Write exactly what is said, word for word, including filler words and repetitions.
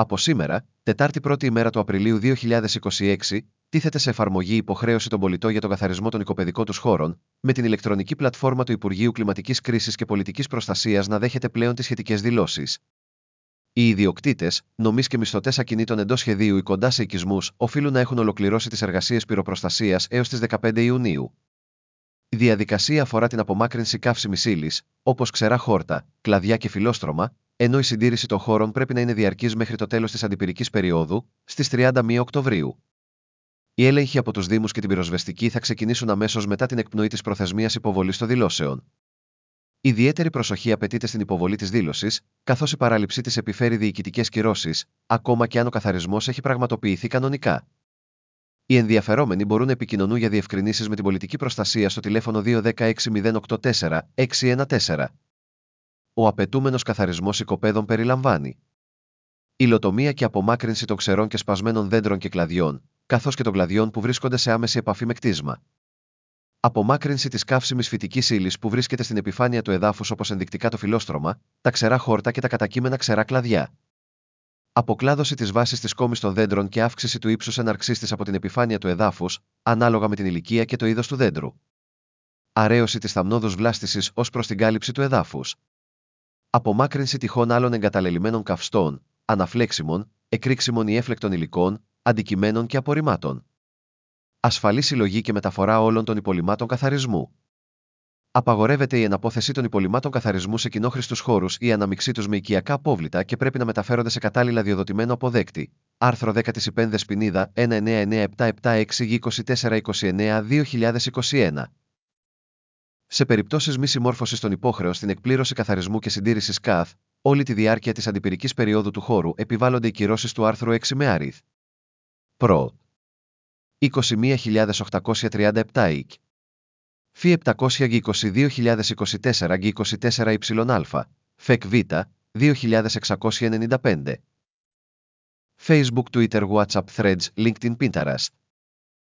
Από σήμερα, Τετάρτη πρώτη ημέρα του Απριλίου δύο χιλιάδες είκοσι έξι, τίθεται σε εφαρμογή η υποχρέωση των πολιτών για τον καθαρισμό των οικοπεδικών τους χώρων, με την ηλεκτρονική πλατφόρμα του Υπουργείου Κλιματικής Κρίσης και Πολιτικής Προστασίας να δέχεται πλέον τις σχετικές δηλώσεις. Οι ιδιοκτήτες, νομείς και μισθωτές ακινήτων εντός σχεδίου ή κοντά σε οικισμούς οφείλουν να έχουν ολοκληρώσει τις εργασίες πυροπροστασίας έως τις δεκαπέντε Ιουνίου. Η διαδικασία αφορά την απομάκρυνση καύσιμης ύλης, όπως ξερά χόρτα, κλαδιά και φιλόστρωμα, ενώ η συντήρηση των χώρων πρέπει να είναι διαρκής μέχρι το τέλος της αντιπυρικής περίοδου, στις τριάντα και μία Οκτωβρίου. Οι έλεγχοι από τους Δήμους και την πυροσβεστική θα ξεκινήσουν αμέσως μετά την εκπνοή της προθεσμίας υποβολής των δηλώσεων. Ιδιαίτερη προσοχή απαιτείται στην υποβολή της δήλωσης, καθώς η παράληψή της επιφέρει διοικητικές κυρώσεις, ακόμα και αν ο καθαρισμός έχει πραγματοποιηθεί κανονικά. Οι ενδιαφερόμενοι μπορούν να επικοινωνούν για διευκρινήσεις με την πολιτική προστασία στο τηλέφωνο δύο ένα μηδέν έξι μηδέν οκτώ τέσσερα έξι ένα τέσσερα. Ο απαιτούμενος καθαρισμός οικοπαίδων περιλαμβάνει υλοτομία και απομάκρυνση των ξερών και σπασμένων δέντρων και κλαδιών, καθώς και των κλαδιών που βρίσκονται σε άμεση επαφή με κτίσμα. Απομάκρυνση της καύσιμης φυτικής ύλης που βρίσκεται στην επιφάνεια του εδάφους, όπως ενδεικτικά το φιλόστρωμα, τα ξερά χόρτα και τα κατακείμενα ξερά κλαδιά. Αποκλάδωση της βάσης της κόμης των δέντρων και αύξηση του ύψους έναρξής της από την επιφάνεια του εδάφους, ανάλογα με την ηλικία και το είδος του δέντρου. Αρέωση της θαμνόδους βλάστησης ως προς την κάλυψη του εδάφους. Απομάκρυνση τυχόν άλλων εγκαταλελειμμένων καυστών, αναφλέξιμων, εκρήξιμων ή έφλεκτων υλικών, αντικειμένων και απορριμμάτων. Ασφαλή συλλογή και μεταφορά όλων των υπολειμμάτων καθαρισμού. Απαγορεύεται η εναπόθεση των υπολειμμάτων καθαρισμού σε κοινόχρηστους χώρους ή αναμειξή τους με οικιακά απόβλητα και πρέπει να μεταφέρονται σε κατάλληλα διοδοτημένο αποδέκτη. Άρθρο δέκα της ΥΠΕΝ Δεσποινίδα ένα εννιά εννιά επτά επτά έξι είκοσι τέσσερα είκοσι εννιά δύο χιλιάδες είκοσι ένα. Σε περιπτώσεις μη συμμόρφωσης των υπόχρεων στην εκπλήρωση καθαρισμού και συντήρησης ΚΑΘ, όλη τη διάρκεια της αντιπυρικής περίοδου του χώρου επιβάλλονται οι κυρώσεις του άρθρου έξι με αριθ. Προ. είκοσι μία χιλιάδες οκτακόσια τριάντα επτά ΙΚ. Φι επτακόσια είκοσι δύο χιλιάδες είκοσι τέσσερα είκοσι τέσσερα ΙΑ. ΦΕΚ Β. δύο χιλιάδες εξακόσια ενενήντα πέντε. Facebook, Twitter, WhatsApp, Threads, LinkedIn, Pinterest.